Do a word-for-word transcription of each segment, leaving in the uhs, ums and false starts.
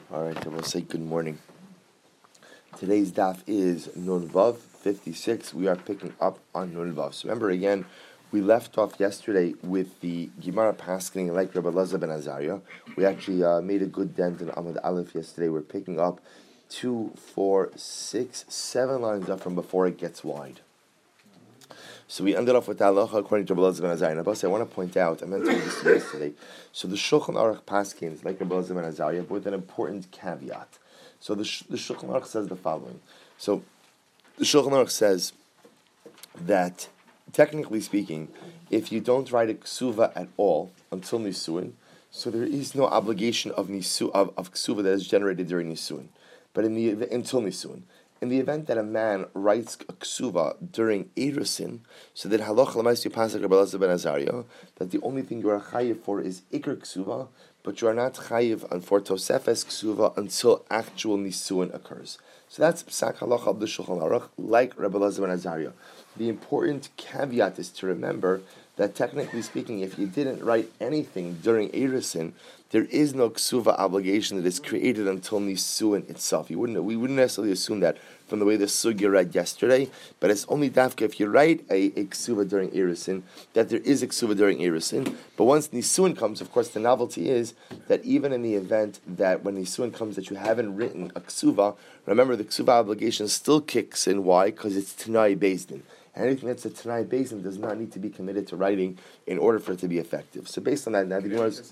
All right, then we'll say good morning. Today's daf is Nun Vav fifty-six. We are picking up on Nun Vav. So remember again, we left off yesterday with the Gemara Paskening like Rabbi Elazar ben Azariah. We actually uh, made a good dent in Amud Aleph yesterday. We're picking up two, four, six, seven lines up from before it gets wide. So we ended off with halacha according to Rabbi Elazar ben Azariah. But I want to point out, I meant to do this yesterday. So the Shulchan Aruch Paskins like Rabbi Elazar ben Azariah, but with an important caveat. So the, the Shulchan Aruch says the following. So the Shulchan Aruch says that, technically speaking, if you don't write a ksuva at all until Nisuin, so there is no obligation of nisu of, of ksuva that is generated during Nisuin, but in the until Nisuin. In the event that a man writes a ksuva during Erusin, so that halacha l'maaseh pasuk Rabbi Elazar ben Azariah, that the only thing you are chayiv for is ikr ksuva, but you are not chayiv for tosefes ksuva until actual nisuin occurs. So that's psak halacha of the Shulchan Aruch, like Rabbi Elazar ben Azariah. The important caveat is to remember that technically speaking, if you didn't write anything during Erusin, there is no ksuva obligation that is created until nisuin itself. You wouldn't, we wouldn't necessarily assume that from the way the sugya read yesterday, but it's only dafka if you write a, a ksuva during Erusin, that there is a ksuva during Erusin. But once nisuin comes, of course, the novelty is that even in the event that when nisuin comes that you haven't written a ksuva, remember the ksuva obligation still kicks in. Why? Because it's Tanai Beis Din. Anything that's a Tanai Beis Din does not need to be committed to writing in order for it to be effective. So based on that, now the Gemara is...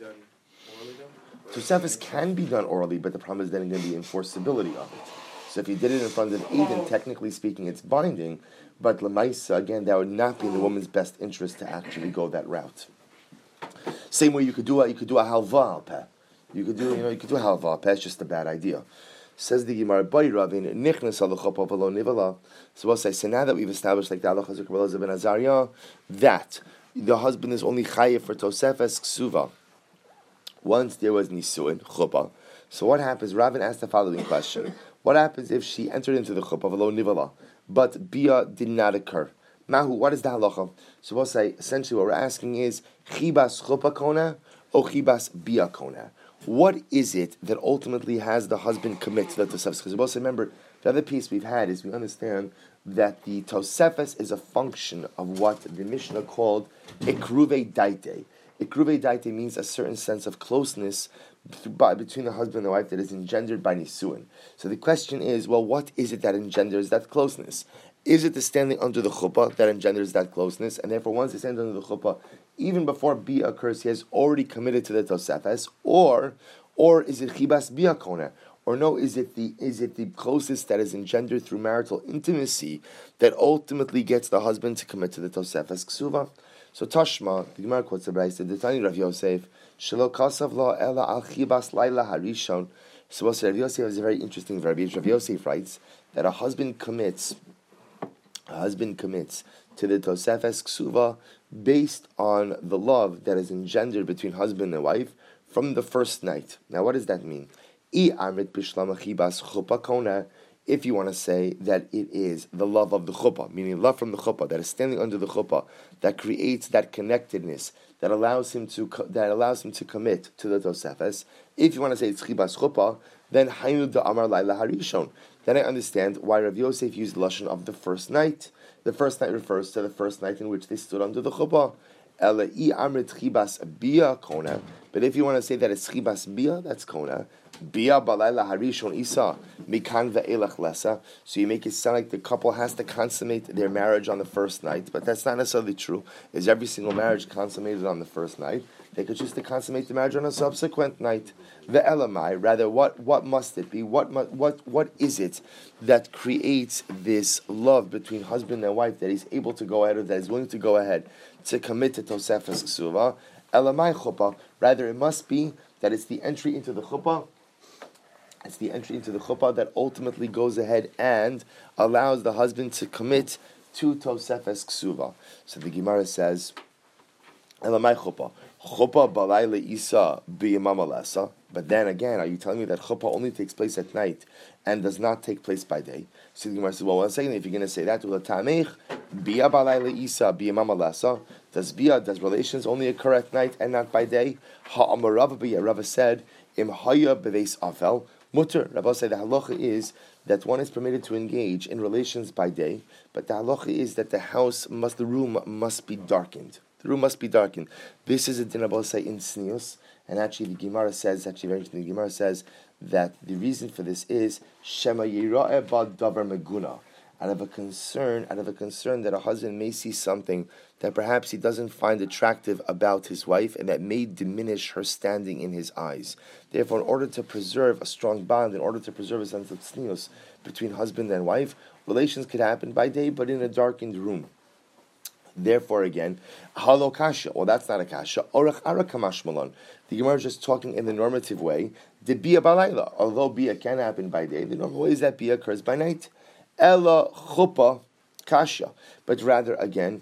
Tosefes can be done orally, but the problem is then going to be enforceability of it. So if you did it in front of Eden, technically speaking, it's binding, but Lamaisa, again, that would not be in the woman's best interest to actually go that route. Same way you could do a, you could do a halva al peh. You could do, you know, you could do a halva al peh. It's just a bad idea. Says the Gemara, "Boy Ravin nichnas al chuppah v'lo nivala." So we'll say, so now that we've established, like the halacha of Rabbi Elazar ben Azariah, that the husband is only chayiv for tosefes ksuva once there was nisuin chuppah. So what happens? Ravin asked the following question: what happens if she entered into the chuppah v'lo nivala, but bia did not occur? Mahu, what is the halacha? So we'll say, essentially what we're asking is, chibas chuppah kona or chibas bia kona? What is it that ultimately has the husband commit to the tosefes? Because we'll say, remember, the other piece we've had is we understand that the tosefes is a function of what the Mishnah called ikruve daite. Ikruve daite means a certain sense of closeness between the husband and the wife that is engendered by nisuin. So the question is, well, what is it that engenders that closeness? Is it the standing under the chuppah that engenders that closeness? And therefore, once he stands under the chuppah, even before bia occurs, he has already committed to the tosefes. Or, or is it chibas bia kona? Or no, is it the is it the closest that is engendered through marital intimacy that ultimately gets the husband to commit to the tosefes ksuva? So Tashma, the Gemara quotes the Brayse, the Tani Rav Yosef, Shelo kasav lo ela al chibas laila harishon. So Rav Yosef is a very interesting verbiage. Rav Yosef writes that a husband commits, a husband commits to the tosefes ksuva based on the love that is engendered between husband and wife from the first night. Now, what does that mean? If you want to say that it is the love of the chuppah, meaning love from the chuppah that is standing under the chuppah, that creates that connectedness, that allows him to that allows him to commit to the tosefes. If you want to say it's chibas chuppah, then haynu da amar laila harishon. Then I understand why Rav Yosef used the lashon of the first night. The first night refers to the first night in which they stood under the chuppah. But if you want to say that it's chibas bia, that's kona. Bia balayla harishon isa mikan ve'elach lesa. So you make it sound like the couple has to consummate their marriage on the first night, but that's not necessarily true. Is every single marriage consummated on the first night? They could choose to consummate the marriage on a subsequent night. Ve'elamai, rather, what what must it be? What what what is it that creates this love between husband and wife that he's able to go ahead, or that is willing to go ahead to commit to tosefes ksuva? Elamai chuppah. Rather, it must be that it's the entry into the chuppah. It's the entry into the chuppah that ultimately goes ahead and allows the husband to commit to tosefes ksuva. So the Gemara says, Elamai chuppah. Chuppah balai le'isa b'yamam alasa. But then again, are you telling me that chuppah only takes place at night and does not take place by day? So the Gemara says, well, one second, if you're going to say that, Bia balayla isa, bia mamalasa. Does bia, does relations only occur at night and not by day? Ha'amarava bia, Rava said, im haya beves afel. Mutter, Rava said the halacha is that one is permitted to engage in relations by day, but the halacha is that the house must, the room must be darkened. The room must be darkened. This is a din Rava say in Snius, and actually the Gemara says, actually very interesting, the Gemara says that the reason for this is Shema Yira'eh Bad Davar Meguna. Out of a concern, out of a concern that a husband may see something that perhaps he doesn't find attractive about his wife, and that may diminish her standing in his eyes. Therefore, in order to preserve a strong bond, in order to preserve a sense of tznius between husband and wife, relations could happen by day, but in a darkened room. Therefore, again, halo kasha. Well, that's not a kasha. Orach ara kamashmalon. The Gemara is just talking in the normative way. The bia balayla. Although bia can happen by day, the normal way is that bia occurs by night. Ella chuppah kasha, but rather again,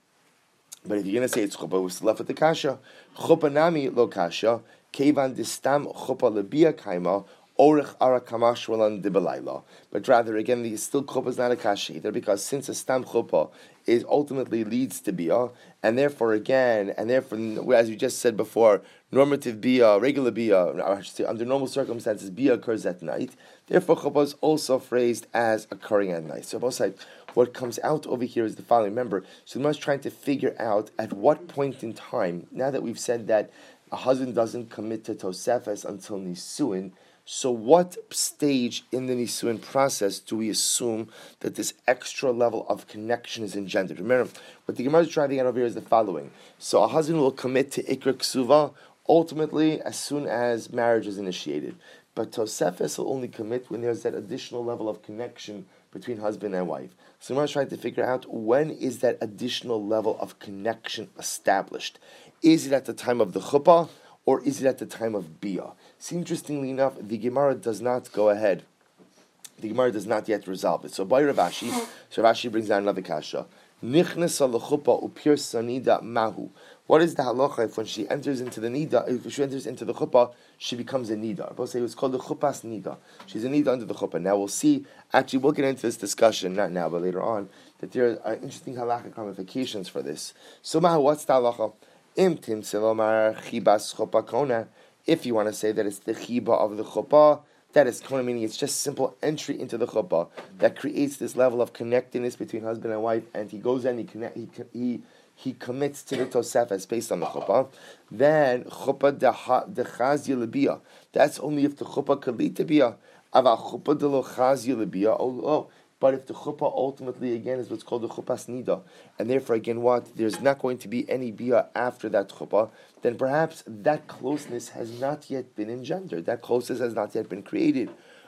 but if you're going to say it's chuppah, we're still left with the kasha. Chuppah nami lo kasha, kevan distam chuppah lebia kaima, orich ara kamash walan dibalayla. But rather again, the still chuppah is not a kasha either, because since a stam chuppah is ultimately leads to bia, and therefore again, and therefore, as you just said before, normative bia, regular bia, I should say, under normal circumstances, bia occurs at night. Therefore, chuppah is also phrased as occurring at night. So, both sides, what comes out over here is the following. Remember, so the Gemara is trying to figure out at what point in time, now that we've said that a husband doesn't commit to tosefes until nisuin, so what stage in the nisuin process do we assume that this extra level of connection is engendered? Remember, what the Gemara is trying to get over here is the following. So a husband will commit to ikra ksuva ultimately as soon as marriage is initiated. But tosefes will only commit when there's that additional level of connection between husband and wife. So we're trying to figure out, when is that additional level of connection established? Is it at the time of the chuppah, or is it at the time of bia? See, interestingly enough, the Gemara does not go ahead. The Gemara does not yet resolve it. So by Rav Ashi, so Rav Ashi brings down another kasha. Nichnesa l'chuppah upir sanida mahu. What is the halacha if when she enters into the nida, if she enters into the chuppah, she becomes a nida? Both say it was called the chuppas nida. She's a nida under the chuppah. Now we'll see, actually we'll get into this discussion, not now, but later on, that there are interesting halachic ramifications for this. So mahu, what's the halacha? Im tim silomar chibas chuppah kona. If you want to say that it's the chiba of the chuppah, that is kona, meaning it's just simple entry into the chuppah that creates this level of connectedness between husband and wife, and he goes in, he connect, he he he commits to the tosefes based on the chuppah. Then chuppah dechaz yilabiyah. That's only if the chuppah could lead to biyah. Ava chuppah de lo chaz yilabiyah. Oh, but if the chuppah ultimately again is what's called the chuppas nida, and therefore again what there's not going to be any biyah after that chuppah, then perhaps that closeness has not yet been engendered. That closeness has not yet been created.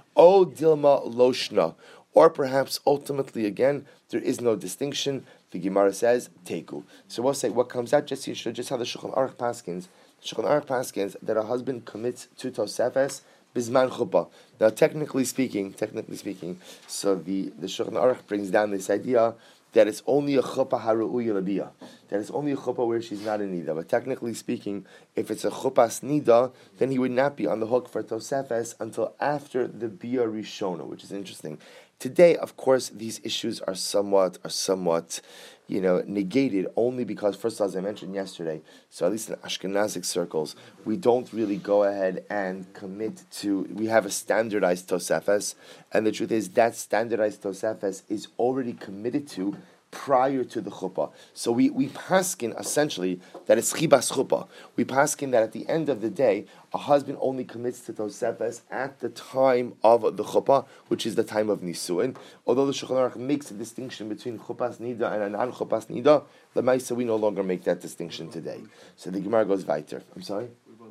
O dilma loshna, or perhaps ultimately again there is no distinction. The Gemara says teku. So we'll say what comes out just just how the Shulchan Aruch paskins. Shulchan Aruch paskins that a husband commits to tosefes bisman chuppah. Now, technically speaking, technically speaking, so the the Shulchan Aruch brings down this idea that it's only a chuppah haru'uya labiyah. That it's only a chuppah where she's not a nida. But technically speaking, if it's a chuppas nida, then he would not be on the hook for tosefes until after the biyah rishona, which is interesting. Today, of course, these issues are somewhat, are somewhat, you know, negated only because, first, as I mentioned yesterday, so at least in Ashkenazic circles, we don't really go ahead and commit to, we have a standardized tosefes, and the truth is that standardized tosefes is already committed to prior to the chuppah. So we, we paskin essentially that it's chibas chuppah. We paskin that at the end of the day, a husband only commits to tosefes at the time of the chuppah, which is the time of nisuin. Although the Shulchan Aruch makes a distinction between chuppas nida and a non-chuppas nida, the Maisa we no longer make that distinction today. So the Gemara goes weiter. I'm sorry?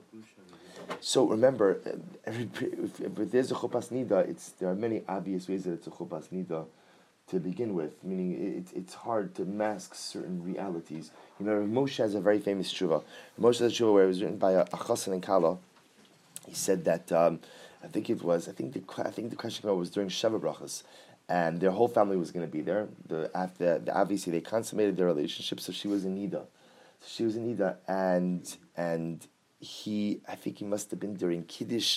So remember, every, if, if there's a chuppas nida, it's there are many obvious ways that it's a chuppas nida to begin with, meaning it, it's hard to mask certain realities. You know, Moshe has a very famous tshuva. Moshe has a tshuva where it was written by a, a chassan in Kala. He said that um, I think it was I think the I think the question was during Sheva Brachas, and their whole family was going to be there. The after the, obviously they consummated their relationship, so she was in Nida. So she was in Nida, and and he I think he must have been during Kiddush.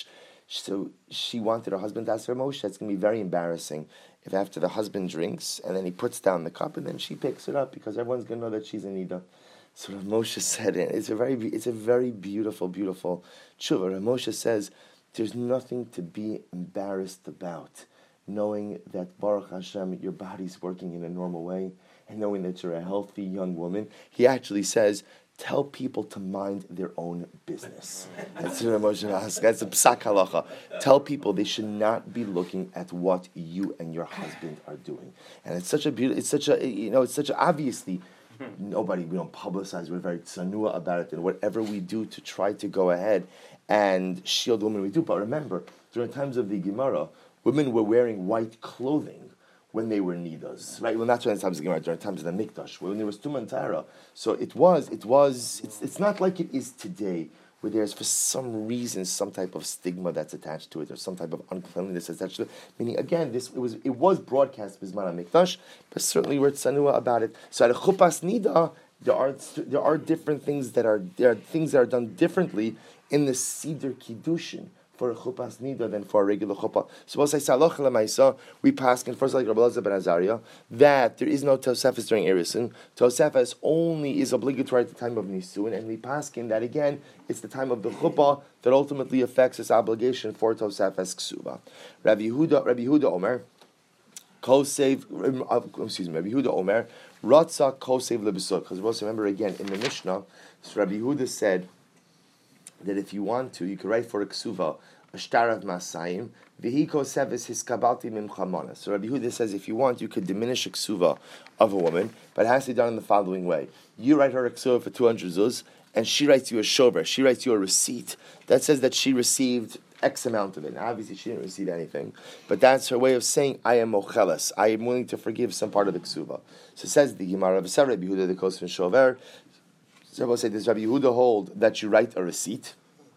So she wanted her husband to ask her Moshe. It's going to be very embarrassing if after the husband drinks and then he puts down the cup and then she picks it up because everyone's going to know that she's in Nida. So Rav Moshe said, it's a very, it's a very beautiful, beautiful tshuva. Rav Moshe says, there's nothing to be embarrassed about, knowing that Baruch Hashem, your body's working in a normal way, and knowing that you're a healthy young woman. He actually says, tell people to mind their own business. That's Rav Moshe asks. That's a psak halacha. Tell people they should not be looking at what you and your husband are doing. And it's such a beautiful, it's such a, you know, it's such a, obviously, nobody, we don't publicize, we're very tsanua about it, and whatever we do to try to go ahead and shield women, we do. But remember, during times of the Gemara, women were wearing white clothing when they were nidas, right? Well, not during times of the Gemara, during times of the Mikdash, when there was Tuman Tara. So it was, it was, it's, it's not like it is today, where there's for some reason some type of stigma that's attached to it, or some type of uncleanliness attached to it. Meaning, again, this it was it was broadcast Bizman HaMikdash, but certainly we're tsanua about it. So at a chupas nida, there are there are different things that are there are things that are done differently in the Siddur Kiddushin for a chupas nida than for a regular chuppah. So we'll say Saloch Lamaisa, we pass in first like Rabbi Elazar ben Azariah that there is no Tosefes during Erisin. Tosefes only is obligatory at the time of Nisuin, and we pass in that again it's the time of the chuppah that ultimately affects this obligation for Tosefes Ksuba. Rabbi Yehuda, Rabbi Yehuda Omer, Kosev, excuse me, Rabbi Yehuda Omer, Ratza Kosev Lebesot. Because we also remember again in the Mishnah, so Rabbi Yehuda said that if you want to, you could write for a ksuva, a shtar of masayim, v'hiko seves hiskabalti mimchamona. So Rabbi Yehuda says if you want, you could diminish a ksuva of a woman, but it has to be done in the following way. You write her a ksuva for two hundred zuz, and she writes you a shover, she writes you a receipt that says that she received X amount of it. Now, obviously, she didn't receive anything, but that's her way of saying, I am mocheles, I am willing to forgive some part of the ksuva. So it says the Gemara of Rabbi Yehuda, the Kosvin Shover, so say, does Rabbi Yehuda hold that you write a receipt?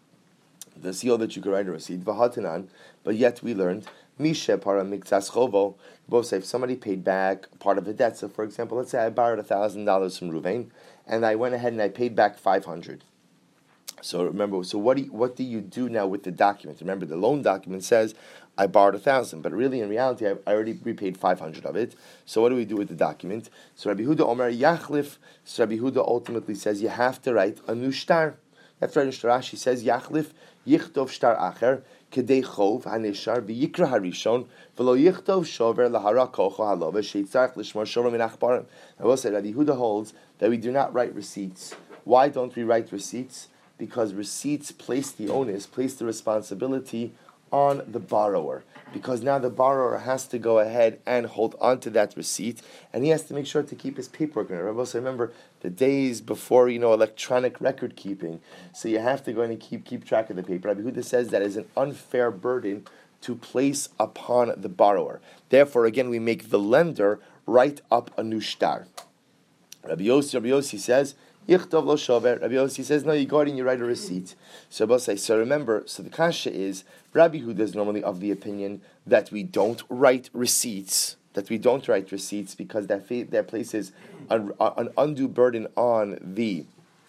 The seal that you could write a receipt, v'hatanan, but yet we learned, mishe para miktas chovo, both say if somebody paid back part of a debt, so for example, let's say I borrowed one thousand dollars from Ruvain, and I went ahead and I paid back five hundred dollars. So remember, so what do you, what do you do now with the document? Remember, the loan document says, I borrowed a thousand, but really in reality, I, I already repaid five hundred of it. So what do we do with the document? So Rabbi Yehuda Omer Yachlif, so Rabbi Yehuda ultimately says you have to write a new shtar. That's right in Rashi says, Yachlif yichtov shtar acher, kedei chov haneshar v'yikra harishon, v'lo yichtov shover lahara kocho halova, sheitzarech l'shmor shover min achbarim. I will say, Rabbi Yehuda holds that we do not write receipts. Why don't we write receipts? Because receipts place the onus, place the responsibility on the borrower. Because now the borrower has to go ahead and hold on to that receipt, and he has to make sure to keep his paperwork in it. Also remember the days before, you know, electronic record keeping. So you have to go in and keep keep track of the paper. Rabbi Yehuda says that is an unfair burden to place upon the borrower. Therefore, again, we make the lender write up a new shtar. Rabbi Yossi, Rabbi Yossi says, Yichtov lo shover. Rabbi Yossi says, no, you go ahead and you write a receipt. So Rabbi say, so remember, so the kasha is, Rabbi Yehuda is normally of the opinion that we don't write receipts, that we don't write receipts because that that places an, an undue burden on the,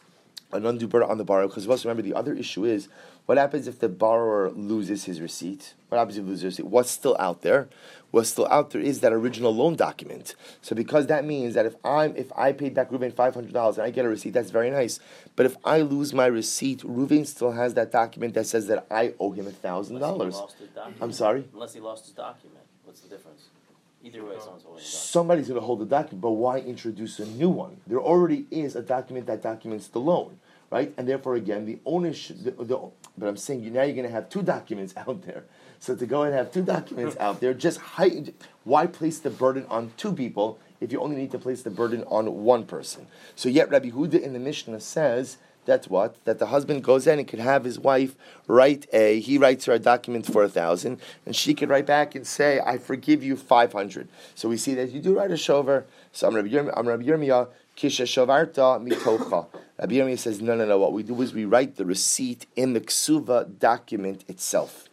an undue burden on the borrower. Because also remember, the other issue is, what happens if the borrower loses his receipt? What happens if he loses his receipt? What's still out there? What's still out there is that original loan document. So because that means that if I'm if I paid back Ruvain five hundred dollars and I get a receipt, that's very nice. But if I lose my receipt, Ruvain still has that document that says that I owe him a thousand dollars. I'm sorry? Unless he lost his document. What's the difference? Either way, someone's holding the document. Somebody's going to hold the document, but why introduce a new one? There already is a document that documents the loan. Right? And therefore, again, the ownership, the, the, but I'm saying you now you're going to have two documents out there. So to go and have two documents out there, just hide, why place the burden on two people if you only need to place the burden on one person? So yet Rabbi Yehuda in the Mishnah says that what? That the husband goes in and could have his wife write a, he writes her a document for a thousand, and she could write back and say, I forgive you five hundred. So we see that you do write a shover. So I'm Rabbi Yirmiyah, Kisha Shavarta Mitocha. Rabbi Yirmiyah says, no, no, no. What we do is we write the receipt in the ksuva document itself.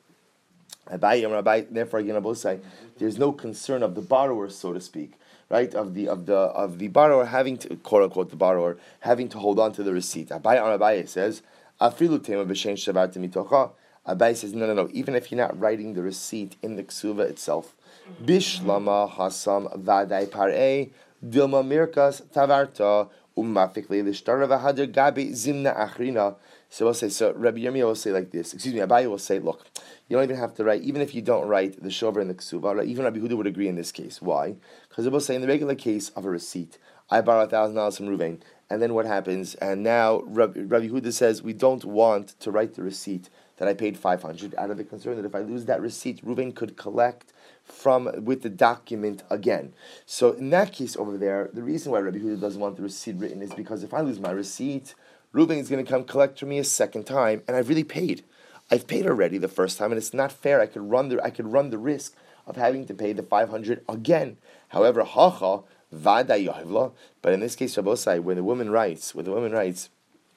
Therefore, again, I both say there's no concern of the borrower, so to speak, right? Of the of the of the borrower having to, quote unquote, the borrower having to hold on to the receipt. Abaye on Abaye says, Afilu tema b'shein shavarta mitocha. Abai says, no, no, no. Even if you're not writing the receipt in the ksuva itself, bishlama hasam vadai parei dilma mirkas tavarta ummafikli lishtara v'hader gabi zimna achrina. So we'll say, so Rabbi Yirmiyah will say like this. Excuse me, Abai will say, look, you don't even have to write, even if you don't write the shover in the ksuva, right? Even Rabbi Huda would agree in this case. Why? Because it will say in the regular case of a receipt, I borrow a thousand dollars from Ruvain, and then what happens? And now Rabbi, Rabbi Huda says we don't want to write the receipt that I paid five hundred out of the concern that if I lose that receipt, Ruvain could collect from with the document again. So in that case over there, the reason why Rabbi Huda doesn't want the receipt written is because if I lose my receipt, Ruvain is going to come collect from me a second time, and I've really paid. I've paid already the first time, and it's not fair. I could run the I could run the risk of having to pay the five hundred again. However, hacha vada yohivla. But in this case, Rabbosai, when the woman writes, when the woman writes,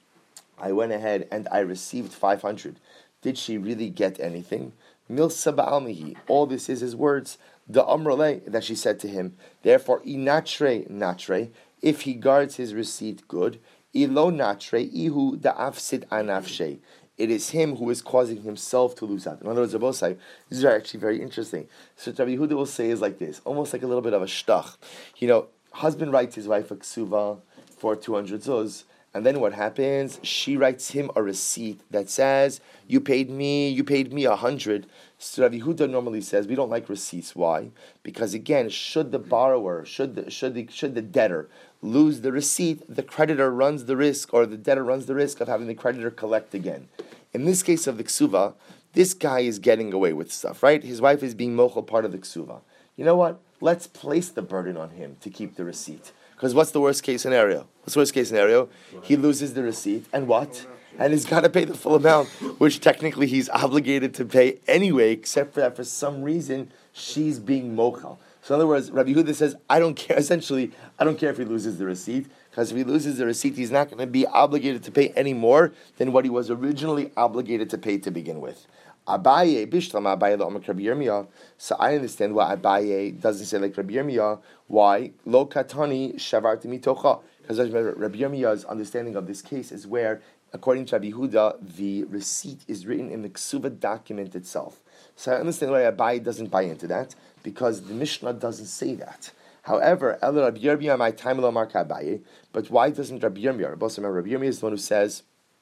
I went ahead and I received five hundred. Did she really get anything? Milsa ba'almihi. All this is his words. The amrale that she said to him. Therefore, inatre natre. If he guards his receipt, good. Ilo natre ihu da'afsid anafshe. It is him who is causing himself to lose out. In other words, Rabbosai, this is actually very interesting. So Rabbi Yehuda will say is like this, almost like a little bit of a shtach. You know, husband writes his wife a ksuva for two hundred zuz, and then what happens? She writes him a receipt that says, you paid me, you paid me a hundred. So Rabbi Yehuda normally says, we don't like receipts. Why? Because again, should the borrower, should the, should the, should the debtor lose the receipt, the creditor runs the risk, or the debtor runs the risk of having the creditor collect again. In this case of the ksuva, this guy is getting away with stuff, right? His wife is being mochel part of the ksuva. You know what? Let's place the burden on him to keep the receipt. Because what's the worst case scenario? What's the worst case scenario? He loses the receipt, and what? And he's got to pay the full amount, which technically he's obligated to pay anyway, except for that for some reason she's being mochel. So in other words, Rabbi Yehuda says, I don't care, essentially, I don't care if he loses the receipt, because if he loses the receipt, he's not going to be obligated to pay any more than what he was originally obligated to pay to begin with. Abaye, Bishlam Abaye La'omak Rabbi Yirmiyah. So I understand why Abaye doesn't say like Rabbi Yirmiyah. Why? Lo katani shavarti mitocha. Because Rabbi Yirmiyah's understanding of this case is where, according to Rabbi Yehuda, the receipt is written in the ksuva document itself. So I understand why Abaye doesn't buy into that, because the Mishnah doesn't say that. However, El Rabbi Yirmiyah my time lo marka Abaye. But why doesn't Rabbi Yirmiyah? Rabbi Yirmiyah is the one who says.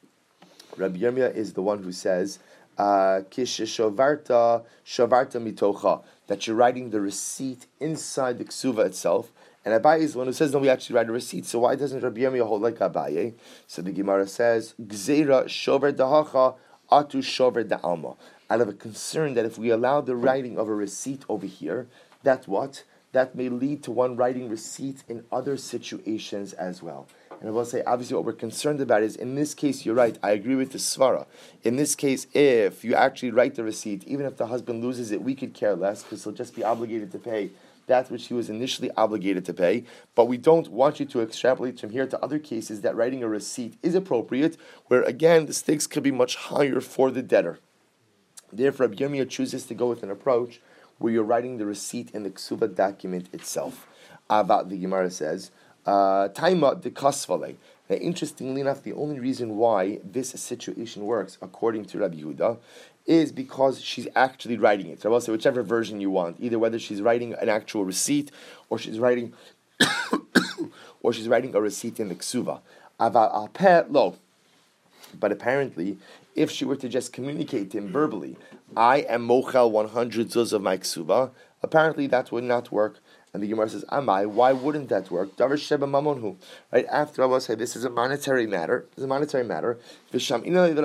Rabbi Yirmiyah is the one who says. Kish shovarta shovarta mitocha, that you're writing the receipt inside the ksuva itself, and Abaye is the one who says no, we actually write a receipt. So why doesn't Rabbi Yirmiyah hold like Abaye? So the Gemara says gzeira shover dahacha atu shover da'alma, out of a concern that if we allow the writing of a receipt over here, that what that may lead to one writing receipts in other situations as well. And I will say, obviously, what we're concerned about is, in this case, you're right. I agree with the svara. In this case, if you actually write the receipt, even if the husband loses it, we could care less, because he'll just be obligated to pay that which he was initially obligated to pay. But we don't want you to extrapolate from here to other cases that writing a receipt is appropriate, where, again, the stakes could be much higher for the debtor. Therefore, Rabbi Yirmiyah chooses to go with an approach where you're writing the receipt in the ksuba document itself. About the Gemara says, Taima de kasvale. Now, interestingly enough, the only reason why this situation works, according to Rabbi Yehuda, is because she's actually writing it. So I will say whichever version you want, either whether she's writing an actual receipt or she's writing, or she's writing a receipt in the ksuva. Aval al peh lo. But apparently, if she were to just communicate to him verbally, I am mochel one hundred zuz of my ksuba, apparently that would not work. And the Gemara says, Amai, why wouldn't that work? Davar sheba mamonhu. Right after I will say this is a monetary matter. It's a monetary matter. And we learned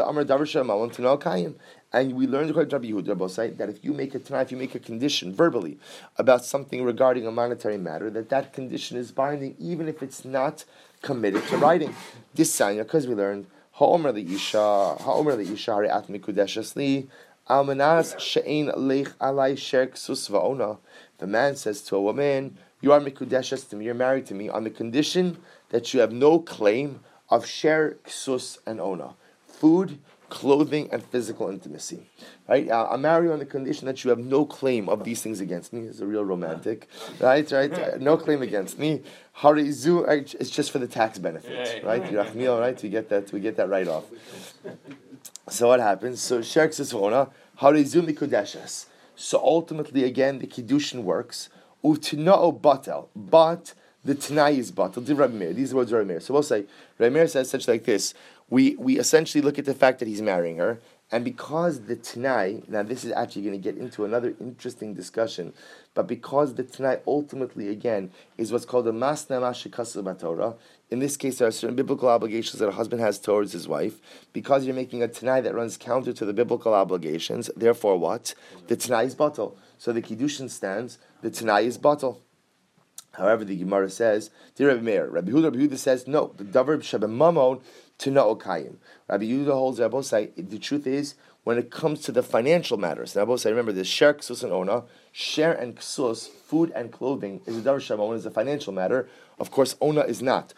according to Rabbi Yehuda that if you make a tonight, if you make a condition verbally about something regarding a monetary matter, that that condition is binding, even if it's not committed to writing. This sanya, because we learned Ha'omer li'isha, Ha'omer li'isha hari'at mikudeshes li, almanas she'ein leich alai sher ksus va'ona. The man says to a woman, you are mikudeshes to me, you're married to me, on the condition that you have no claim of sher ksus and ona, food, clothing, and physical intimacy. Right? Uh, I'm married on the condition that you have no claim of these things against me. It's a real romantic. Right? Right? Uh, no claim against me. Harizu, it's just for the tax benefits. Right? Right? We get that, we get that right off. So what happens? So Sherk Sisvona, Harizumi Kudeshes. So ultimately, again, the Kiddushin works. Utina'o batel. But the Tanai is batel. Div Rabbi Meir. These words are Rabbi Meir. So we'll say, Rabbi Meir says such like this. We we essentially look at the fact that he's marrying her. And because the Tanai, now this is actually going to get into another interesting discussion, but because the Tanai ultimately, again, is what's called a Masna Mashikasu Torah. In this case, there are certain biblical obligations that a husband has towards his wife. Because you're making a Tanai that runs counter to the biblical obligations, therefore what? The Tanai is batal. So the Kiddushin stands, the Tanai is batal. However, the Gemara says, dear Rabbi Meir, Rabbi Huda, Rabbi Huda says, no, the Davar Shabamamon to Na'okayim. Rabbi Yehuda holds, Rabbi say, the truth is, when it comes to the financial matters, Rabbi say, remember, there's share, ksus, and ona. Share and ksus, food and clothing, is a davar shamon, is a financial matter. Of course, ona is not.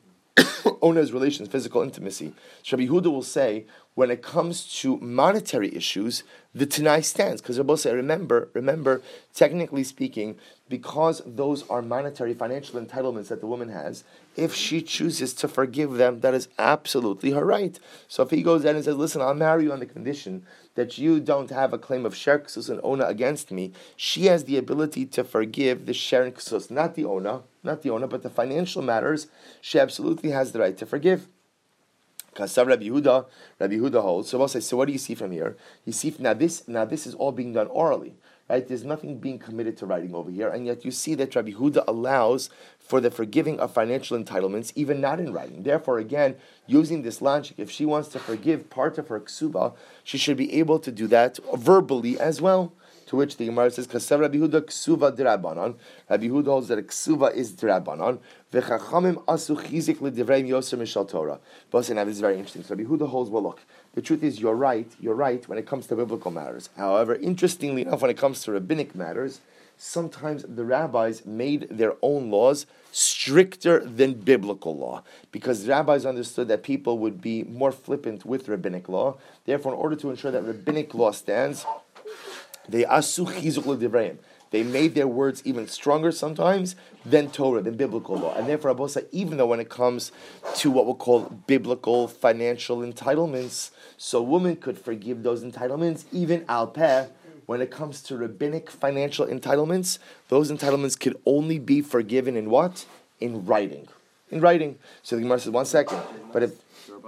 Ona is relations, physical intimacy. So Rabbi Yehuda will say, when it comes to monetary issues, the Tanai stands. Because Rabbi say, remember, remember, technically speaking, because those are monetary financial entitlements that the woman has, if she chooses to forgive them, that is absolutely her right. So if he goes in and says, listen, I'll marry you on the condition that you don't have a claim of share ksus and ona against me, she has the ability to forgive the share and ksus, not the ona, not the ona, but the financial matters, she absolutely has the right to forgive. Because Rabbi Yehuda, Rabbi Yehuda holds. So we'll say, so what do you see from here? You see now this now this is all being done orally. Right? There's nothing being committed to writing over here, and yet you see that Rabbi Yehuda allows for the forgiving of financial entitlements, even not in writing. Therefore, again, using this logic, if she wants to forgive part of her ksuba, she should be able to do that verbally as well. To which the Gemara says, "Kasav Rabbi Yehuda ksuva d'Rabbanan." Rabbi Yehuda holds that a ksuva is d'Rabbanan. V'chachamim asu chizik l'divrei yoser mishal Torah. But now this is very interesting. So Rabbi Yehuda holds, well, look, the truth is, you're right. You're right when it comes to biblical matters. However, interestingly enough, when it comes to rabbinic matters, sometimes the rabbis made their own laws stricter than biblical law, because the rabbis understood that people would be more flippant with rabbinic law. Therefore, in order to ensure that rabbinic law stands, they asu chizuk l'divrayim. They made their words even stronger sometimes than Torah, than biblical law. And therefore, Abosa, even though when it comes to what we'll call biblical financial entitlements, so a woman could forgive those entitlements, even al peh. When it comes to rabbinic financial entitlements, those entitlements could only be forgiven in what? In writing. In writing. So the Gemara says, one second. But if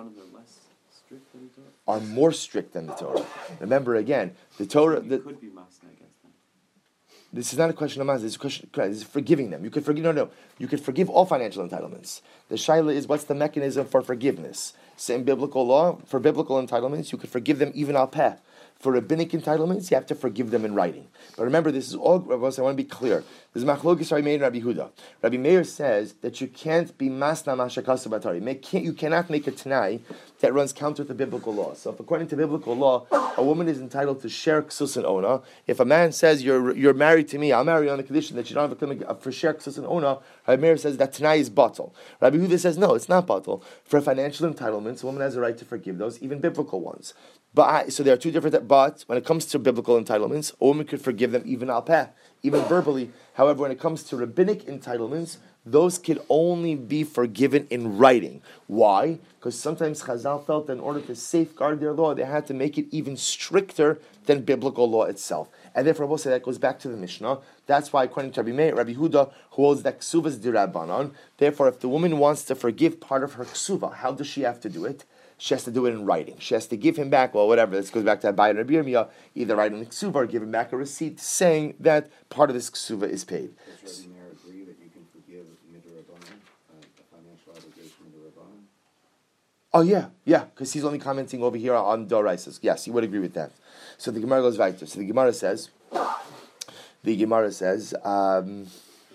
are more strict than the Torah. Remember again, the Torah the, could be masna against them. This is not a question of masna, this is a question this is forgiving them. You could forgive no no. You could forgive all financial entitlements. The shaila is, what's the mechanism for forgiveness? So in biblical law, for biblical entitlements, you could forgive them even al peh. For rabbinic entitlements, you have to forgive them in writing. But remember, this is all, I want to be clear. This is machlokes Rabbi Meir and Rabbi Huda. Rabbi Meir says that you can't be masna mashakasu batari. You cannot make a tanai that runs counter to biblical law. So if according to biblical law, a woman is entitled to share ksus and ona, if a man says, you're you're married to me, I'll marry you on the condition that you don't have a claim for share ksus and ona, Rabbi Meir says that tanai is batal. Rabbi Huda says, no, it's not batal. For financial entitlements, a woman has a right to forgive those, even biblical ones. But I, so there are two different. But when it comes to biblical entitlements, a woman could forgive them even al peh, even verbally. However, when it comes to rabbinic entitlements, those could only be forgiven in writing. Why? Because sometimes Chazal felt that in order to safeguard their law, they had to make it even stricter than biblical law itself. And therefore, we'll say that goes back to the Mishnah. That's why, according to Rabbi Meir, Rabbi Huda, who holds that ksuva is d'Rabbanan. Therefore, if the woman wants to forgive part of her ksuva, how does she have to do it? She has to do it in writing. She has to give him back, well, whatever. This goes back to Abai and Rabbi Yirmiyah, either write an ksuva or give him back a receipt saying that part of this ksuva is paid. Does Rabbi Meir agree that you can forgive midrabanan, a financial obligation midrabanan? Oh, yeah, yeah, because he's only commenting over here on Doraisas. Yes, he would agree with that. So the Gemara goes weiter. So the Gemara says, the Gemara says, um,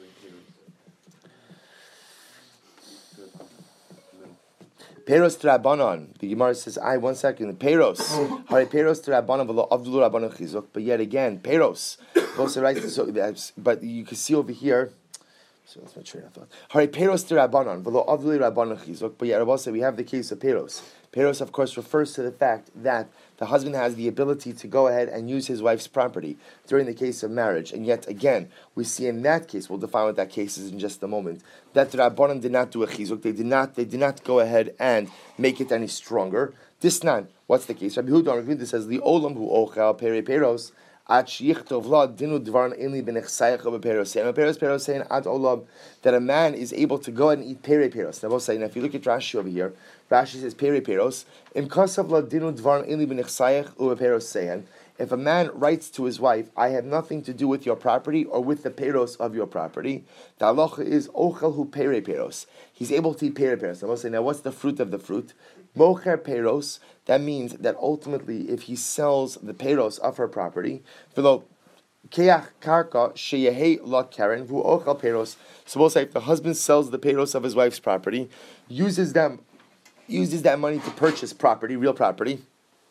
Peros Trabanon. The Gemara says, I one second. Peros. Hare Peros Trabanon v'lo Avdulu Rabbanon Chizuk. But yet again, Peros. But you can see over here. So that's my train of thought. Hare Peros Trabanon v'lo Avdulu Rabbanon Chizuk. But yet also we have the case of Peros. Peros, of course, refers to the fact that the husband has the ability to go ahead and use his wife's property during the case of marriage. And yet again, we see in that case, we'll define what that case is in just a moment, that the Rabbanan did not do a chizuk. They did not, they did not go ahead and make it any stronger. Disnan, what's the case? Rabbi Huda, Rabbi Huda says, the olam hu ochel peri peros, at shichtov la dinu dvaran inli benechsayach of peros. And peros peros saying ad olam that a man is able to go and eat peri peros. Now, we'll say, now if you look at Rashi over here, Rashi says peri peros, im kasav la dinu dvaran inli benechsayach of peros saying. If a man writes to his wife, I have nothing to do with your property or with the peros of your property, the halacha is ochel hu peri peros. He's able to eat peri peros. I will say, now what's the fruit of the fruit? Mocher peros, that means that ultimately if he sells the peros of her property, below keach karka sheyehe la karen vu ochel peros. So we'll say if the husband sells the peros of his wife's property, uses them, uses that money to purchase property, real property,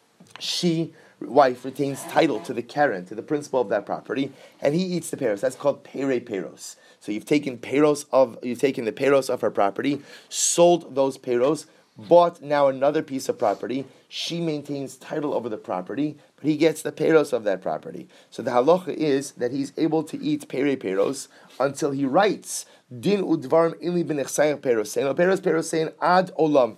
she, wife, retains title to the karen, to the principal of that property, and he eats the peros. That's called pere peros. So you've taken peros of, you've taken the peros of her property, sold those peros, bought now another piece of property. She maintains title over the property, but he gets the peros of that property. So the halacha is that he's able to eat pere peros until he writes din udvarm ili benechsayach peros saying peros peros saying ad olam.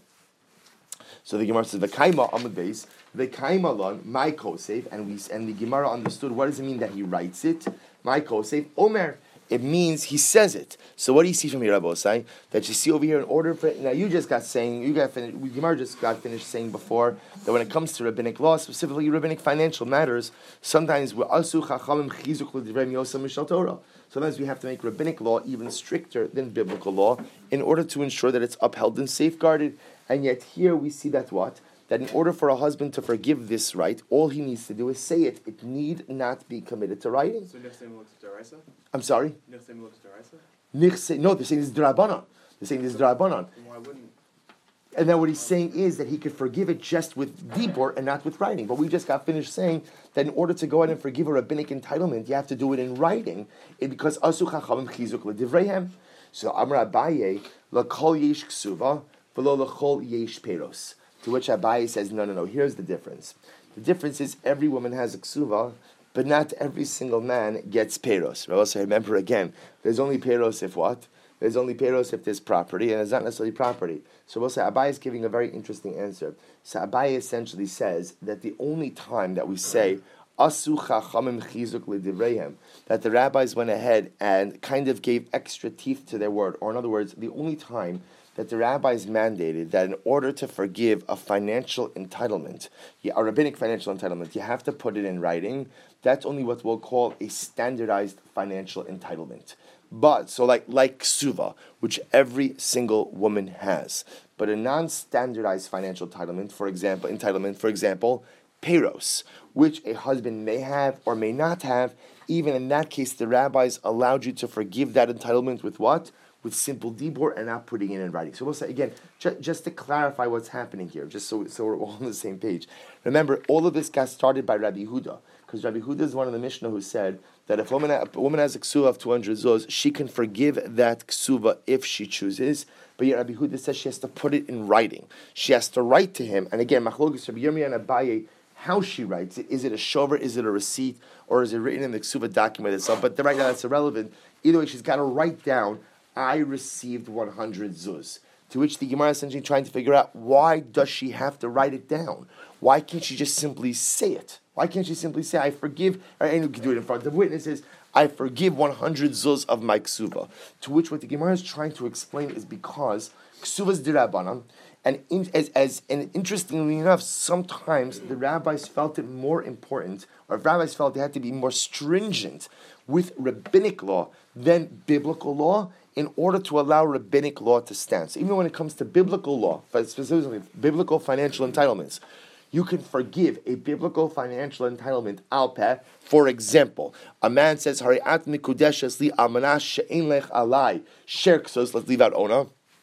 So the Gemara says v'kaima amud beis v'kaima lon my kosef, and we and the Gemara understood what does it mean that he writes it. My kosef omer. It means he says it. So what do you see from here, Rabbi Osai? That you see over here in order for now you just got saying you got finished. Gemara just got finished saying before that when it comes to rabbinic law, specifically rabbinic financial matters, sometimes we asu chachamim chizuk l'divrei yosem mishal Torah. Sometimes we have to make rabbinic law even stricter than biblical law in order to ensure that it's upheld and safeguarded. And yet here we see that what? That in order for a husband to forgive this right, all he needs to do is say it. It need not be committed to writing. So Nechsem looks deraisa? I'm sorry? Nechsem looks deraisa? Nechse, no, they're saying this is Drabanan. They're saying this is Drabanan. Why wouldn't? And then what he's saying is that he could forgive it just with dibur and not with writing. But we just got finished saying that in order to go ahead and forgive a rabbinic entitlement, you have to do it in writing, it, because asu chachamim chizuk l'divreihem. So Amar Abaye l'kol yesh ksuva v'lo l'chol yesh peros. To which Abaye says, no, no, no, here's the difference. The difference is every woman has a ksuva, but not every single man gets peros. Right? So remember again, there's only peros if what? There's only peros if there's property, and it's not necessarily property. So we'll say Abaye is giving a very interesting answer. So Abaye essentially says that the only time that we say, Asu chachamim chizuk l'divreihem, that the rabbis went ahead and kind of gave extra teeth to their word, or in other words, the only time that the rabbis mandated that in order to forgive a financial entitlement, a rabbinic financial entitlement, you have to put it in writing. That's only what we'll call a standardized financial entitlement. But, so like, like ksuva, which every single woman has. But a non-standardized financial entitlement, for example, entitlement, for example, peros, which a husband may have or may not have, even in that case, the rabbis allowed you to forgive that entitlement with what? With simple dibur and not putting it in writing. So we'll say again, ju- just to clarify what's happening here, just so so we're all on the same page. Remember, all of this got started by Rabbi Huda, because Rabbi Huda is one of the Mishnah who said that if a woman, a woman has a ksuva of two hundred zuz, she can forgive that ksuva if she chooses. But yet Rabbi Huda says she has to put it in writing. She has to write to him. And again, Machlokes Rabbi Yirmiyah and Abaye, how she writes it. Is it a shover? Is it a receipt? Or is it written in the ksuva document itself? But right now that's irrelevant. Either way, she's got to write down, I received one hundred zuz. To which the Gemara is essentially trying to figure out, why does she have to write it down? Why can't she just simply say it? Why can't she simply say, I forgive, and you can do it in front of witnesses, I forgive one hundred zuz of my ksuva. To which what the Gemara is trying to explain is because ksuva is dirabanan, and in, as, as and interestingly enough, sometimes the rabbis felt it more important, or if rabbis felt they had to be more stringent with rabbinic law than biblical law, in order to allow rabbinic law to stand. So even when it comes to biblical law, specifically biblical financial entitlements, you can forgive a biblical financial entitlement al peh. For example, a man says, Hari'at mikudeshes li amana she'en lech alai sherksos, let's leave out ona,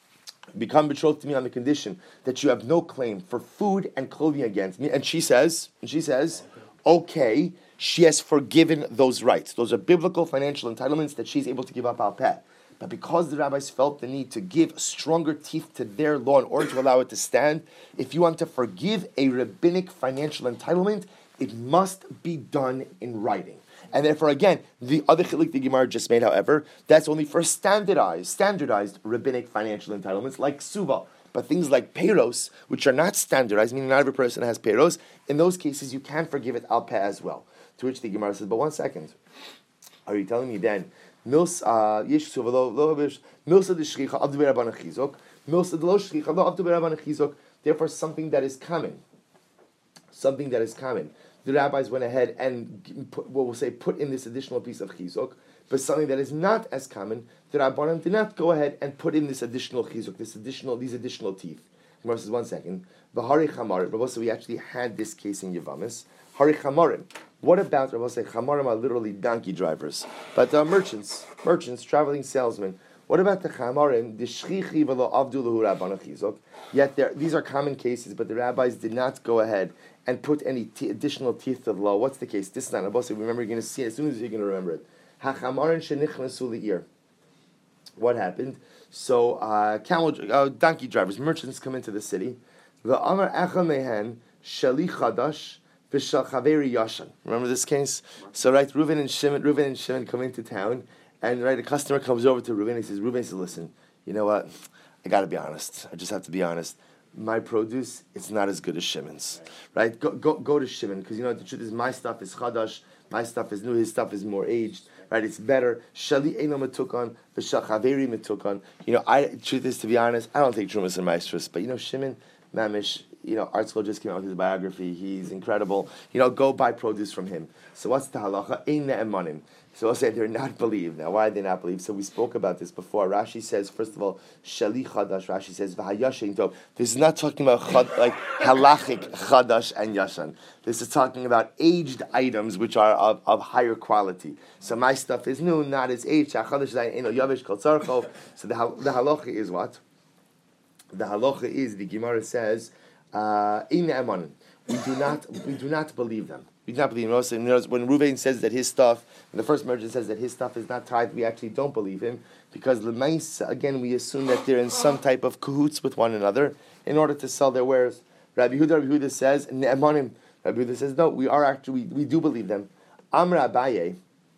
become betrothed to me on the condition that you have no claim for food and clothing against me. And she says, and she says, okay, she has forgiven those rights. Those are biblical financial entitlements that she's able to give up al peh. But because the rabbis felt the need to give stronger teeth to their law in order to allow it to stand, if you want to forgive a rabbinic financial entitlement, it must be done in writing. And therefore, again, the other chilik the Gemara just made, however, that's only for standardized, standardized rabbinic financial entitlements like ksuva. But things like peiros, which are not standardized, meaning not every person has peiros, in those cases you can forgive it al peh as well. To which the Gemara says, but one second, are you telling me then, Mils uh Yeshua lo lo bish Milsa de Shricha Abdu Rabban Chizok, Milsa de Lo Shricha lo Abdu Rabban Chizok, therefore something that is common. Something that is common. The rabbis went ahead and put, what we'll say put in this additional piece of chizuk, but something that is not as common, the rabbanim did not go ahead and put in this additional chizuk, this additional, these additional teeth. Gemara says, one second. The Hari Chamarim. Rabbi said we actually had this case in Yavamis. Hari Chamarim. What about Rabbi said Chamarim are literally donkey drivers, but uh, merchants, merchants, traveling salesmen. What about the Chamarim? The Shchichi v'lo avdu lahu rabban chizuk. Yet these are common cases, but the rabbis did not go ahead and put any t- additional teeth to the law. What's the case? This is not Rabbi said. Remember, you're going to see it as soon as you're going to remember it. HaChamarim shenichnasu li'ir. What happened? So, uh, camel, uh, donkey drivers, merchants come into the city. The Amar Echa Mehen Shali Chadash V'Shal Chaveri Yashan. Remember this case? So, right, Reuven and Shimon, Reuven and Shimon come into town, and right, a customer comes over to Reuven and he says, Reuven says, listen, you know what? I got to be honest. I just have to be honest. My produce, it's not as good as Shimon's, right? Go go go to Shimon, because you know the truth is my stuff is chadash, my stuff is new, his stuff is more aged, right? It's better. Shali eino metukan, v'shal chaveri metukan. You know, I truth is to be honest, I don't take trumas and maestros, but you know Shimon, Mamish, you know, Artzlo just came out with his biography. He's incredible. You know, go buy produce from him. So what's the halacha? Ein ne'emanim. So I'll say they're not believed. Now, why are they not believed? So we spoke about this before. Rashi says, first of all, Shali Chadash. Rashi says, V'hayashin tov. This is not talking about chad, like halachic Chadash and Yashan. This is talking about aged items which are of, of higher quality. So my stuff is new, not as aged. So the, the halacha is what? The halacha is, the Gemara says, uh, we do not we do not believe them. We do not believe him. When Reuven says that his stuff, when the first merchant says that his stuff is not tied, we actually don't believe him, because l'mais, again, we assume that they're in some type of cahoots with one another in order to sell their wares. Rabbi Yehuda, Rabbi Yehuda says, ne'emanim. Rabbi Yehuda says, no, we are actually, we, we do believe them. Amra Abaye,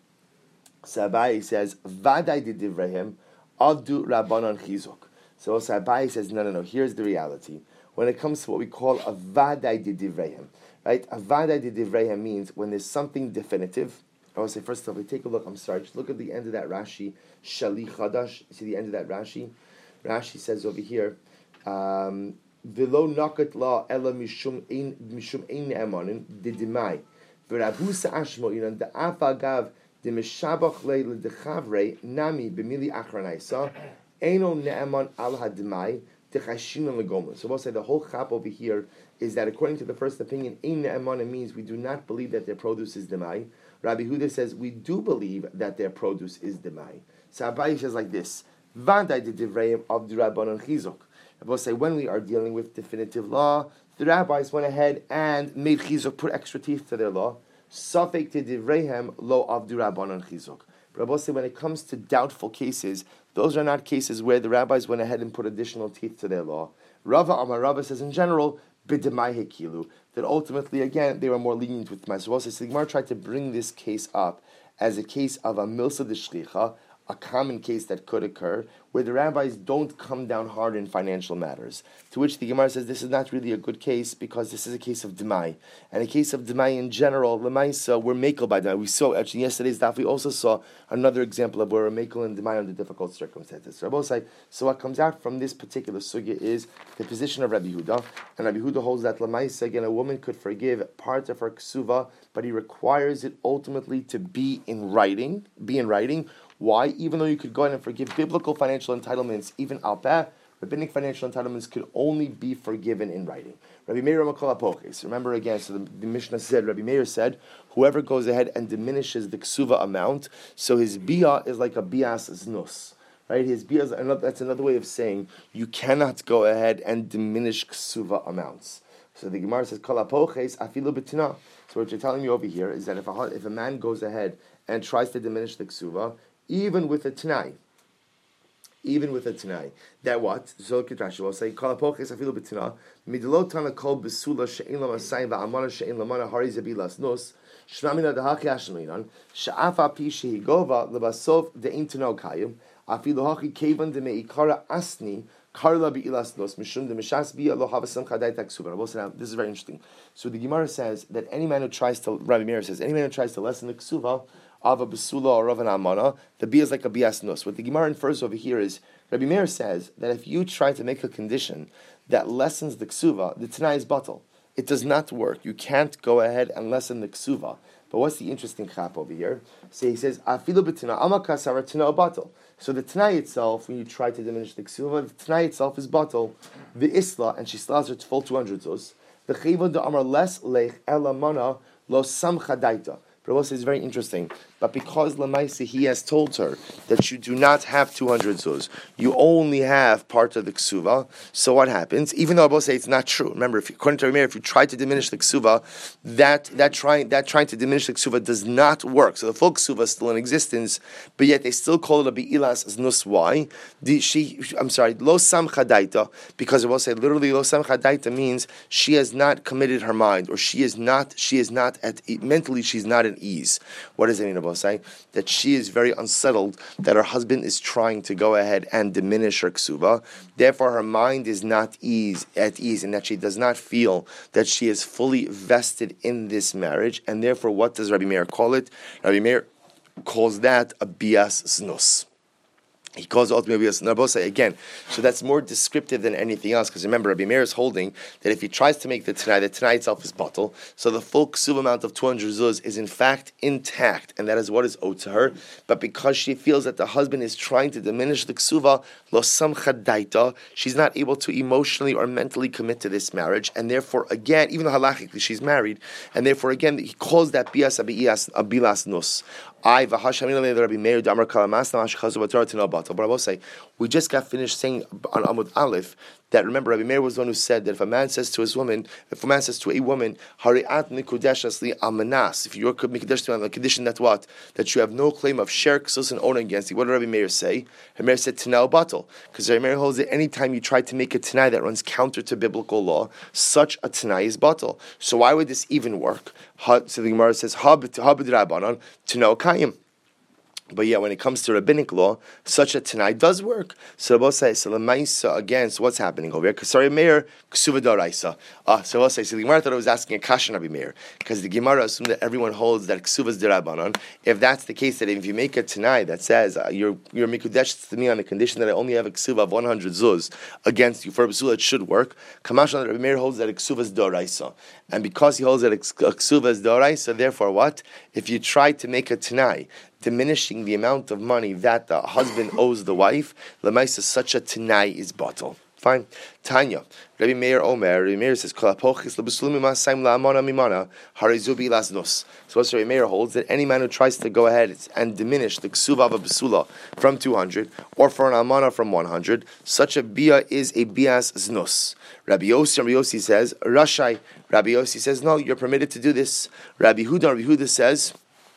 so Abaye says, vaday de divrehim, avdu rabbanon chizuk. So also Abaye says, no, no, no, here's the reality. When it comes to what we call a vaday de divrehim, right? A vaday de divrehim means when there's something definitive. I want to say, first of all, take a look, I'm sorry, just look at the end of that Rashi, Shali Chadash, see the end of that Rashi? Rashi says over here, um, V'lo nakat la ela mishum ein mishum ein ne'emanin de dimai. V'rabusa ashmo, you know, the afagav de mishabach le ledechavre nami b'mili achranaisa, eino ne'eman al hadimai, so we'll say the whole chap over here is that according to the first opinion, ein ne'emana means we do not believe that their produce is demai. Rabbi Huda says we do believe that their produce is demai. So Abaye says like this: Vaday de divrayim of the rabbanon chizuk. We'll say when we are dealing with definitive law, the rabbis went ahead and made chizuk, put extra teeth to their law. Safek de divrayim lo of the rabbanon chizuk. But Rabbi say when it comes to doubtful cases, those are not cases where the rabbis went ahead and put additional teeth to their law. Rava Amar Rava says in general, b'demai hekilu, that ultimately, again, they were more lenient with demai. So also, the Gemara tried to bring this case up as a case of a milsa de shlicha, a common case that could occur, where the rabbis don't come down hard in financial matters. To which the Gemara says this is not really a good case, because this is a case of demai. And a case of demai in general, lemaisa, we're makel by demai. We saw, actually, yesterday's daf, we also saw another example of where we're makel and demai under difficult circumstances. So, Rabbi say, so what comes out from this particular sugya is the position of Rabbi Huda. And Rabbi Huda holds that lemaisa, again, a woman could forgive part of her ksuva, but he requires it ultimately to be in writing, be in writing. Why? Even though you could go ahead and forgive biblical financial entitlements, even al peh, rabbinic financial entitlements could only be forgiven in writing. Rabbi Meir Makol Apoches. Remember again, so the, the Mishnah said, Rabbi Meir said, whoever goes ahead and diminishes the ksuva amount, so his biyah is like a biyas znus. Right? His biyah is another, that's another way of saying you cannot go ahead and diminish ksuva amounts. So the Gemara says, Kol apoches afilu b'tina. So what you're telling me over here is that if a, if a man goes ahead and tries to diminish the ksuva, even with a t'nai, even with a t'nai, that what? So Rashi will say, "Kol apoches afilu b'tina midlo tana kol besula she'in lamasayim va'amana she'in lamana hari zebilas nos shmamina dahachi ashminan she'afa pi shehigova lebasof de'in tano kayim afilu hachi kevan demeikara asni Karla bi'ilas nos mishum de mishas bi'a lo havasam chadai taksuva. This is very interesting. So the Gemara says that any man who tries to, Rabbi Meir says, any man who tries to lessen the ksuva of a besula or of an amana, the bi'a is like a bi'as nos. What the Gemara infers over here is, Rabbi Meir says that if you try to make a condition that lessens the ksuva, the tanai is batal. It does not work. You can't go ahead and lessen the ksuva. But what's the interesting chap over here? So he says, afilu b'tina amakasara tina batal. So the tanai itself, when you try to diminish the ksuva, the tanai itself is batal. The isla, and she still has her full two hundred zuz. The chayva de amar les lech elamana lo samcha daita. Rabbi says very interesting, but because Lamaisi, he has told her that you do not have two hundred zuz, you only have part of the ksuva. So what happens? Even though Rabbi say it's not true. Remember, if you, according to Rabbi Meir, if you try to diminish the ksuva, that that trying that trying to diminish the ksuva does not work. So the full ksuva is still in existence, but yet they still call it a bi'ilas as nus. Why? The, she, I'm sorry, lo samcha daita, because Rabbi say literally lo samcha daita means she has not committed her mind, or she is not she is not at mentally she's not at ease. What does it mean about say? That she is very unsettled that her husband is trying to go ahead and diminish her ksuba. Therefore, her mind is not ease at ease, and that she does not feel that she is fully vested in this marriage. And therefore, what does Rabbi Meir call it? Rabbi Meir calls that a bias znus. He calls it ultimately a nabosa again. So that's more descriptive than anything else, because remember, Rabbi Meir is holding that if he tries to make the tanai, the tanai itself is batal. So the full ksuv amount of two hundred zuz is in fact intact, and that is what is owed to her. But because she feels that the husband is trying to diminish the ksuva, lo samcha daita, she's not able to emotionally or mentally commit to this marriage, and therefore, again, even though halachically she's married, and therefore, again, he calls that bias a bilas nus. I Rabbi Meir Damar Kalamasna Ashchazu Batorah Tinobat. But I will say, we just got finished saying on Amud Aleph that remember Rabbi Meir was the one who said that if a man says to his woman, if a man says to a woman, Hariat Nikudeshas li Amanas, if you're Mikudesh to a condition that what? That you have no claim of share ksus and owner against you. What did Rabbi Meir say? Rabbi Meir said Tanai batal. Because Rabbi Meir holds that any time you try to make a Tanai that runs counter to biblical law, such a Tanai is batal. So why would this even work? So the Gemara says, Hab Rabbanon, Tanai Kayim. But yeah, when it comes to rabbinic law, such a tanai does work. So Rabbi says, so lemaisa again. So what's happening over here? Kasari Meir ksuva d'oraisa. Ah, so Rabbi says, so the Gemara thought I was asking a kashan Rabbi Meir, because the Gemara assumed that everyone holds that ksuva is d'Rabbanan. If that's the case, that if you make a tanai that says uh, you're you're mikudesh to me on the condition that I only have a ksuva of one hundred zuz against you for a basula, it should work. Kamashan Rabbi Meir holds that a ksuva is d'oraisa, and because he holds that a ksuva is d'oraisa, therefore what? If you try to make a tanai diminishing the amount of money that the husband owes the wife, lemaisa such a tanai is batal. Fine. Tanya, Rabbi Meir Omer, Rabbi Meir says, Kolapochis lebuslumi masaim la'amana mimana harizubi lasnos. So what's Rabbi Meir holds that any man who tries to go ahead and diminish the ksuva of a besula from two hundred or for an amana from one hundred, such a bia is a bias znus. Rabbi Yossi, Rabbi Yossi says, Rashai. Rabbi Yossi says, no, you're permitted to do this. Rabbi Huda, Rabbi Huda says,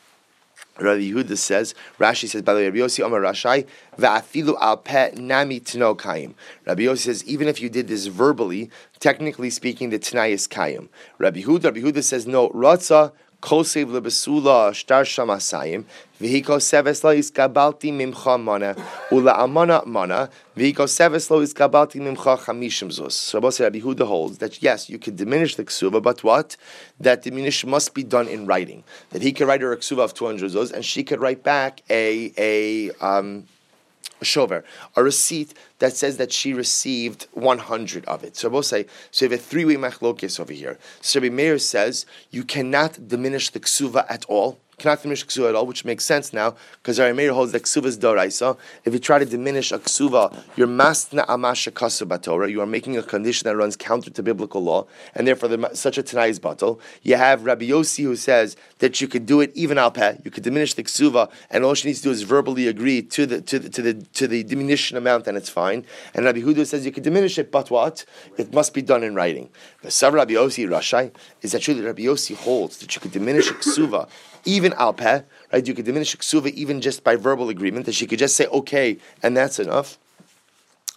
Rabbi Yehuda says, Rashi says, by the way, Rabbi Yossi Amar Rashai, va'afilu al peh nami tino kayim. Rabbi Yossi says, even if you did this verbally, technically speaking, the tanai is kayim. Rabbi Yehuda, Rabbi Yehuda says, no, ratza kosev lebesula shtar shamasayim, v'hiko seves lo iskabalti mimcha mana, ula amana mana, v'hiko seves lo iskabalti mimcha chamishim zuz. So Rabbi Yehuda holds that yes, you could diminish the ksuva, but what? That diminish must be done in writing. That he could write her a ksuva of two hundred zuz, and she could write back a a um. a shover, a receipt that says that she received one hundred of it. So we'll say, so you have a three-way machlokes over here. So Rabbi Meir says, you cannot diminish the ksuva at all. Cannot diminish ksuva at all, which makes sense now, because Rabbi Meir holds that ksuva is doraisa. If you try to diminish a ksuva, you're masna amasha kasu batorah. You are making a condition that runs counter to biblical law, and therefore the, such a tanai is batal. You have Rabbi Yossi who says that you could do it even al peh. You could diminish the ksuva, and all she needs to do is verbally agree to the to the to the to the diminution amount, and it's fine. And Rabbi Huda says you could diminish it, but what? It must be done in writing. The Sav Rabbi Yossi Rashai is that truly Rabbi Yossi holds that you could diminish a ksuva even al peh, right? You could diminish a ksuva even just by verbal agreement, that she could just say okay, and that's enough.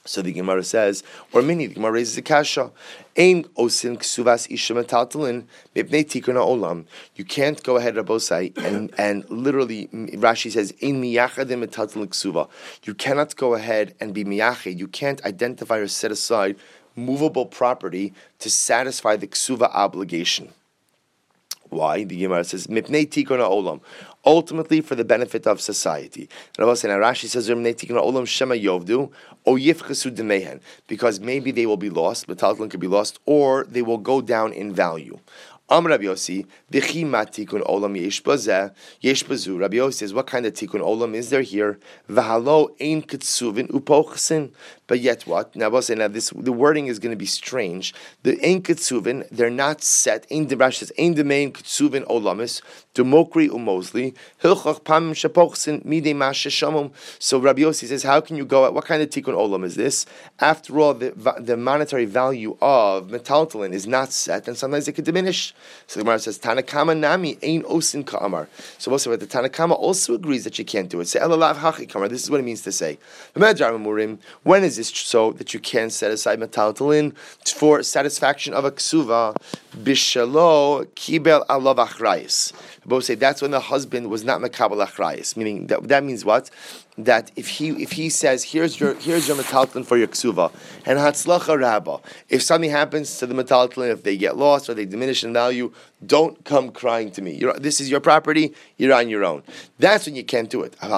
So the Gemara says, or many, the Gemara raises a kasha. Ein osin ksuvas isha metaltalin mipnei tikun ha'olam. You can't go ahead, Rabbosai, and and literally, Rashi says, ein miyachadim metaltalin ksuva. You cannot go ahead and be miyached. You can't identify or set aside movable property to satisfy the ksuva obligation. Why? The Gemara says, Mipnei tikun ha'olam. Ultimately, for the benefit of society. And Rashi says, Mipnei tikun ha'olam shema yovdu, o yifchesu demehen. Because maybe they will be lost, metaltalin could be lost, or they will go down in value. Am Rabbi Yossi, v'chi ma tikun olam yesh bazeh, yesh bazu. Rabbi Yossi says, what kind of tikun olam is there here? V'halo ein ketsuvin upochsin. But yet what? Now, now this the wording is going to be strange. The ein ketsuvin, they're not set. Ein de Rashi says, ein de main ketsuvin olamis, demokri umosli, hilchach pamim shapochsin midei ma sheshamum. So Rabbi Yossi says, how can you go at, what kind of tikun olam is this? After all, the, the monetary value of metaltalin is not set, and sometimes it could diminish. So the Gemara says, Tanakama nami ein osin ka'amar. So also, the Tanakama also agrees that you can't do it. Say, elalav hachi kamar. This is what it means to say. When is this so that you can set aside metaltalin for satisfaction of a ksuva? Bishalo kibel alav achrayis. Both say that's when the husband was not mekabel achrayis. Meaning that that means what? That if he if he says here's your here's your metaltalin for your ksuva and hatzlacha rabba, if something happens to the metaltalin, if they get lost or they diminish in value, don't come crying to me. You're, this is your property. You're on your own. That's when you can't do it.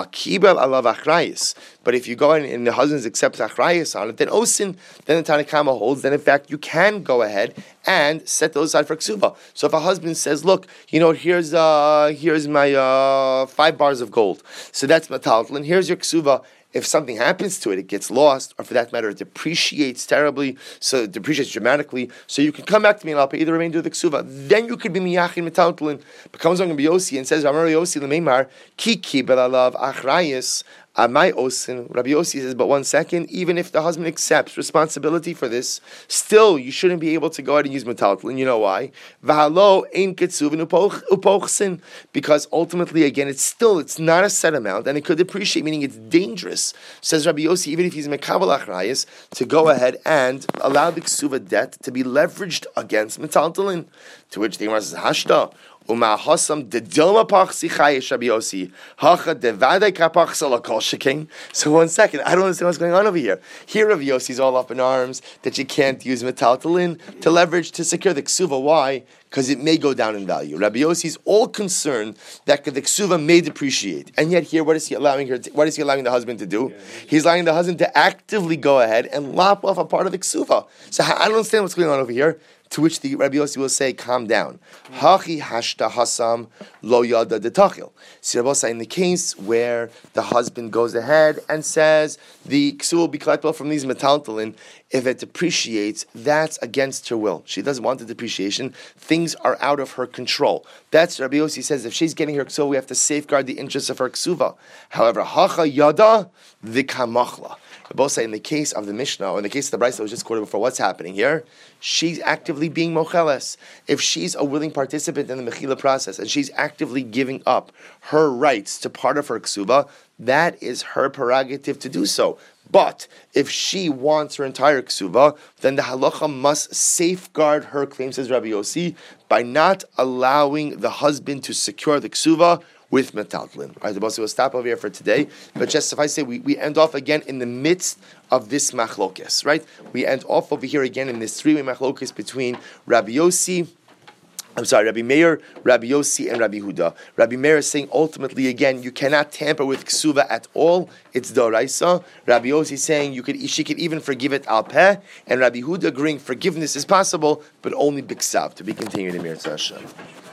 But if you go in and the husband accepts achrayis on it, then osin, then the Tanakama holds. Then in fact you can go ahead and set those aside for ksuva. So if a husband says, look, you know, here's uh here's my uh five bars of gold. So that's metaltalin. Here's your ksuva. If something happens to it, it gets lost, or for that matter, it depreciates terribly, so it depreciates dramatically, so you can come back to me and I'll pay you the remainder of the ksuva. Then you could be miyachin metaltalin. Becomes on Yossi and says, Amar Yossi lemeimar, kiki belalav achrayis, amai osin. Rabbi Yossi says, but one second, even if the husband accepts responsibility for this, still you shouldn't be able to go ahead and use metaltalin. You know why? V'halo ein ketzuvin upochsin. Because ultimately, again, it's still, it's not a set amount, and it could depreciate, meaning it's dangerous, says Rabbi Yossi, even if he's mekabel achrayis, to go ahead and allow the ksuva debt to be leveraged against metaltalin. To which the Gemara says, hashta. Umahasam de dilma pachsi chayish Rabbi Yossi hacha devadei kapach salakol shekein. So one second, I don't understand what's going on over here. Here Rabbi Yossi's all up in arms that you can't use metaltalin to leverage to secure the ksuva. Why? Because it may go down in value. Rabbi Yossi's all concerned that the ksuva may depreciate, and yet here, what is he allowing her? To, what is he allowing the husband to do? He's allowing the husband to actively go ahead and lop off a part of the ksuva. So I don't understand what's going on over here. To which the Rabbi Yossi will say, calm down. Hachi hashta hasam lo yada detachil. See, Rabbi Yossi, in the case where the husband goes ahead and says the ksuva will be collectible from these metaltalin, if it depreciates, that's against her will. She doesn't want the depreciation. Things are out of her control. That's Rabbi Yossi says, if she's getting her ksuva, we have to safeguard the interests of her ksuva. However, hacha yada v'kamachla. Both say in the case of the Mishnah, or in the case of the Brisa that was just quoted before, what's happening here? She's actively being mocheles. If she's a willing participant in the mechila process, and she's actively giving up her rights to part of her ksuba, that is her prerogative to do so. But if she wants her entire ksuba, then the halacha must safeguard her claim, says Rabbi Yossi, by not allowing the husband to secure the ksuba with metaltalin. All right, the boss will stop over here for today. But just if I say we, we end off again in the midst of this machlokes, right? We end off over here again in this three-way machlokes between Rabbi Yossi, I'm sorry, Rabbi Meir, Rabbi Yossi, and Rabbi Huda. Rabbi Meir is saying ultimately again you cannot tamper with ksuva at all. It's doraisa. Rabbi Yossi is saying you could she could even forgive it al peh, and Rabbi Huda agreeing forgiveness is possible, but only biksav. To be continued in Mir Tzashem.